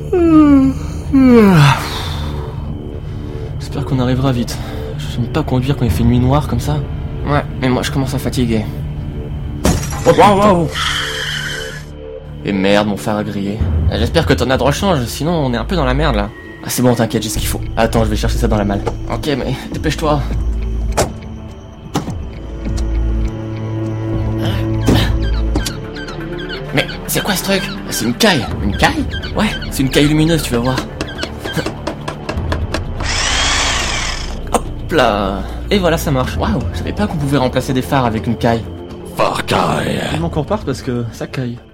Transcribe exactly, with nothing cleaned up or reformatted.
J'espère qu'on arrivera vite. Je n'aime pas conduire quand il fait nuit noire comme ça. Ouais, mais moi je commence à fatiguer. Oh, wow, wow. Et merde, mon phare a grillé. J'espère que ton adre change, sinon on est un peu dans la merde là. Ah c'est bon, t'inquiète, j'ai ce qu'il faut. Attends, je vais chercher ça dans la malle. Ok, mais dépêche-toi. Mais c'est quoi ce truc? C'est une caille. Une caille? Ouais, c'est une caille lumineuse, tu vas voir. Hop là. Et voilà, ça marche. Waouh, je savais pas qu'on pouvait remplacer des phares avec une caille. Phare caille. Il manque qu'on reparte parce que ça caille.